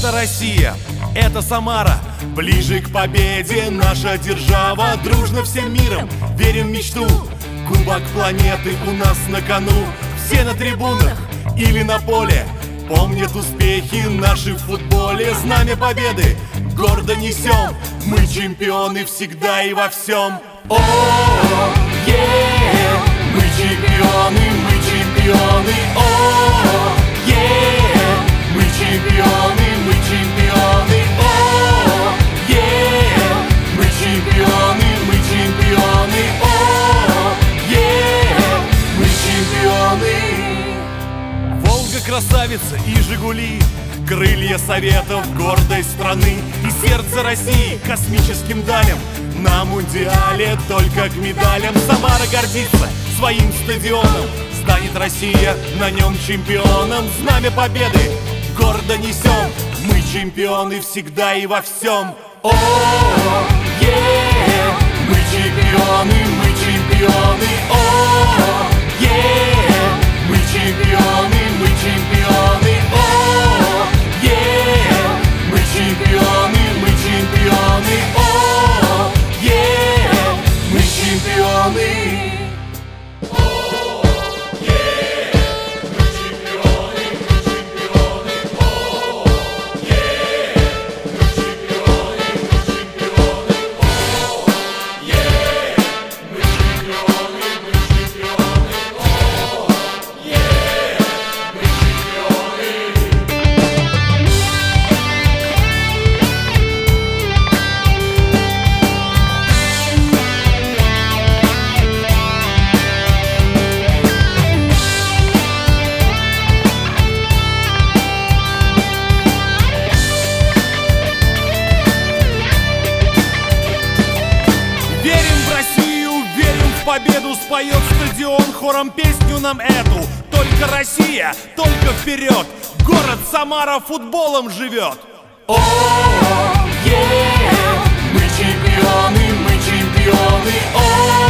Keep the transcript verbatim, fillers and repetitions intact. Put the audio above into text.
Это Россия, это Самара, ближе к победе наша держава. Дружно всем миром верим в мечту, кубок планеты у нас на кону. Все на трибунах или на поле помнят успехи наши в футболе. Знамя победы гордо несем, мы чемпионы всегда и во всем. О, е, мы чемпионы, мы чемпионы. О, е, мы чемпионы, мы чемпионы. О, е, мы чемпионы, мы чемпионы. О, е, мы чемпионы. Волга красавица и Жигули, крылья Советов, гордость страны и сердце России космическим далям. На мундиале только к медалям. Самара гордится своим стадионом, станет Россия на нем чемпионом. Знамя победы гордо несем, мы чемпионы всегда и во всем. О, е, мы чемпионы, мы чемпионы. О, е, мы чемпионы, мы чемпионы. О, е, мы чемпионы, мы чемпионы. О, е, мы чемпионы. Победу споет стадион хором песню нам эту. Только Россия, только вперед, город Самара футболом живет. О, е, мы чемпионы, мы чемпионы. О,